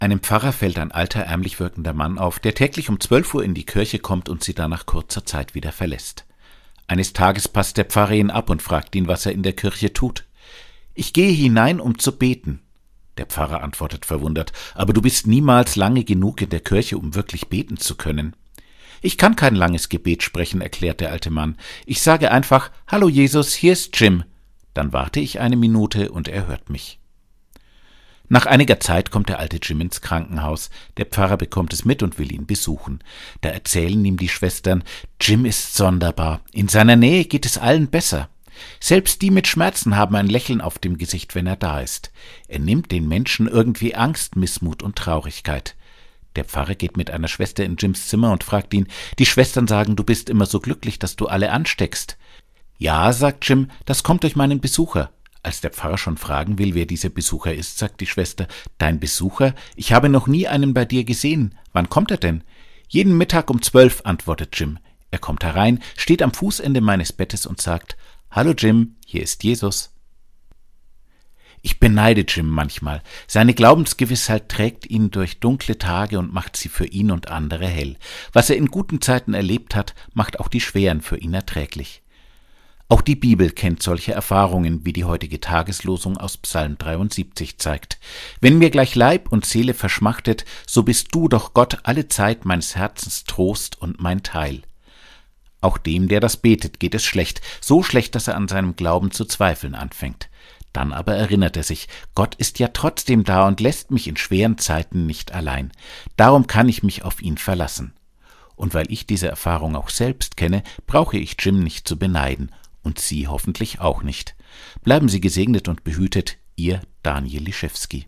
Einem Pfarrer fällt ein alter, ärmlich wirkender Mann auf, der täglich um 12 Uhr in die Kirche kommt und sie dann nach kurzer Zeit wieder verlässt. Eines Tages passt der Pfarrer ihn ab und fragt ihn, was er in der Kirche tut. »Ich gehe hinein, um zu beten.« Der Pfarrer antwortet verwundert, »Aber du bist niemals lange genug in der Kirche, um wirklich beten zu können.« »Ich kann kein langes Gebet sprechen«, erklärt der alte Mann. »Ich sage einfach, »Hallo Jesus, hier ist Jim.« Dann warte ich eine Minute und er hört mich.« Nach einiger Zeit kommt der alte Jim ins Krankenhaus. Der Pfarrer bekommt es mit und will ihn besuchen. Da erzählen ihm die Schwestern, Jim ist sonderbar. In seiner Nähe geht es allen besser. Selbst die mit Schmerzen haben ein Lächeln auf dem Gesicht, wenn er da ist. Er nimmt den Menschen irgendwie Angst, Missmut und Traurigkeit. Der Pfarrer geht mit einer Schwester in Jims Zimmer und fragt ihn, die Schwestern sagen, du bist immer so glücklich, dass du alle ansteckst. Ja, sagt Jim, das kommt durch meinen Besucher. Als der Pfarrer schon fragen will, wer dieser Besucher ist, sagt die Schwester, »Dein Besucher? Ich habe noch nie einen bei dir gesehen. Wann kommt er denn?« »Jeden Mittag um 12«, antwortet Jim. Er kommt herein, steht am Fußende meines Bettes und sagt, »Hallo Jim, hier ist Jesus.« Ich beneide Jim manchmal. Seine Glaubensgewissheit trägt ihn durch dunkle Tage und macht sie für ihn und andere hell. Was er in guten Zeiten erlebt hat, macht auch die schweren für ihn erträglich. Auch die Bibel kennt solche Erfahrungen, wie die heutige Tageslosung aus Psalm 73 zeigt. »Wenn mir gleich Leib und Seele verschmachtet, so bist du doch Gott alle Zeit meines Herzens Trost und mein Teil.« Auch dem, der das betet, geht es schlecht, so schlecht, dass er an seinem Glauben zu zweifeln anfängt. Dann aber erinnert er sich, Gott ist ja trotzdem da und lässt mich in schweren Zeiten nicht allein. Darum kann ich mich auf ihn verlassen. Und weil ich diese Erfahrung auch selbst kenne, brauche ich Jim nicht zu beneiden. Und Sie hoffentlich auch nicht. Bleiben Sie gesegnet und behütet, Ihr Daniel Liszewski.